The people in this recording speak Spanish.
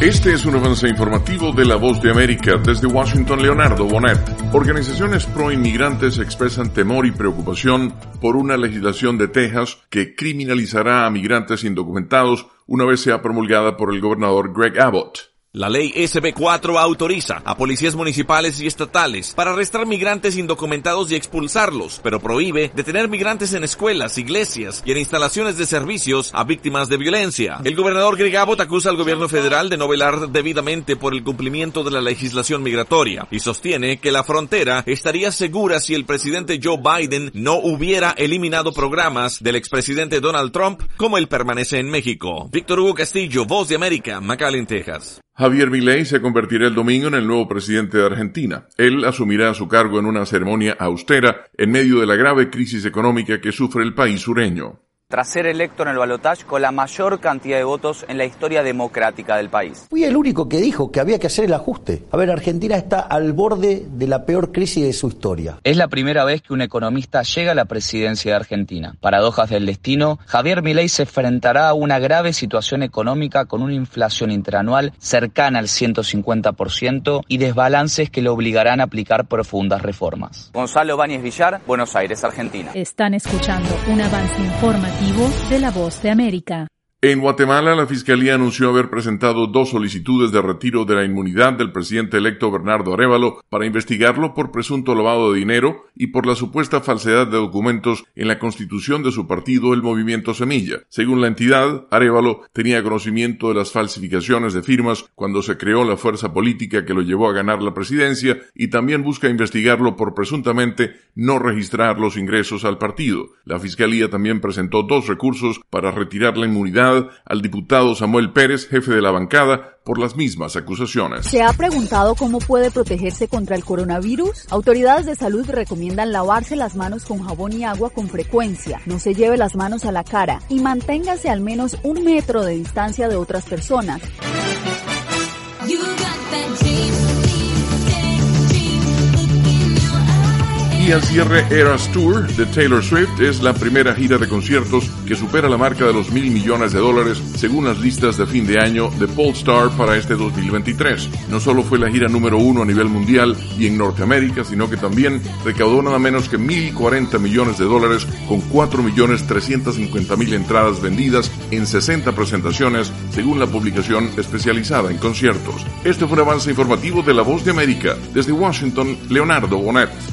Este es un avance informativo de La Voz de América. Desde Washington, Leonardo Bonet. Organizaciones pro-inmigrantes expresan temor y preocupación por una legislación de Texas que criminalizará a migrantes indocumentados una vez sea promulgada por el gobernador Greg Abbott. La ley SB 4 autoriza a policías municipales y estatales para arrestar migrantes indocumentados y expulsarlos, pero prohíbe detener migrantes en escuelas, iglesias y en instalaciones de servicios a víctimas de violencia. El gobernador Greg Abbott acusa al gobierno federal de no velar debidamente por el cumplimiento de la legislación migratoria y sostiene que la frontera estaría segura si el presidente Joe Biden no hubiera eliminado programas del expresidente Donald Trump como el Permanece en México. Víctor Hugo Castillo, Voz de América, McAllen, Texas. Javier Milei se convertirá el domingo en el nuevo presidente de Argentina. Él asumirá su cargo en una ceremonia austera en medio de la grave crisis económica que sufre el país sureño. Tras ser electo en el balotaje con la mayor cantidad de votos en la historia democrática del país. Fui el único que dijo que había que hacer el ajuste. A ver, Argentina está al borde de la peor crisis de su historia. Es la primera vez que un economista llega a la presidencia de Argentina. Paradojas del destino, Javier Milei se enfrentará a una grave situación económica con una inflación interanual cercana al 150% y desbalances que le obligarán a aplicar profundas reformas. Gonzalo Báñez Villar, Buenos Aires, Argentina. Están escuchando un avance informativo de La Voz de América. En Guatemala, la Fiscalía anunció haber presentado 2 solicitudes de retiro de la inmunidad del presidente electo Bernardo Arévalo para investigarlo por presunto lavado de dinero y por la supuesta falsedad de documentos en la constitución de su partido, el Movimiento Semilla. Según la entidad, Arévalo tenía conocimiento de las falsificaciones de firmas cuando se creó la fuerza política que lo llevó a ganar la presidencia y también busca investigarlo por presuntamente no registrar los ingresos al partido. La Fiscalía también presentó 2 recursos para retirar la inmunidad al diputado Samuel Pérez, jefe de la bancada, por las mismas acusaciones. ¿Se ha preguntado cómo puede protegerse contra el coronavirus? Autoridades de salud recomiendan lavarse las manos con jabón y agua con frecuencia, no se lleve las manos a la cara y manténgase al menos 1 metro de distancia de otras personas. Y al cierre, Eras Tour de Taylor Swift es la primera gira de conciertos que supera la marca de los $1,000 millones según las listas de fin de año de Pollstar para este 2023. No solo fue la gira número 1 a nivel mundial y en Norteamérica, sino que también recaudó nada menos que $1,040 millones con 4.350.000 entradas vendidas en 60 presentaciones, según la publicación especializada en conciertos. Este fue un avance informativo de La Voz de América. Desde Washington, Leonardo Bonet.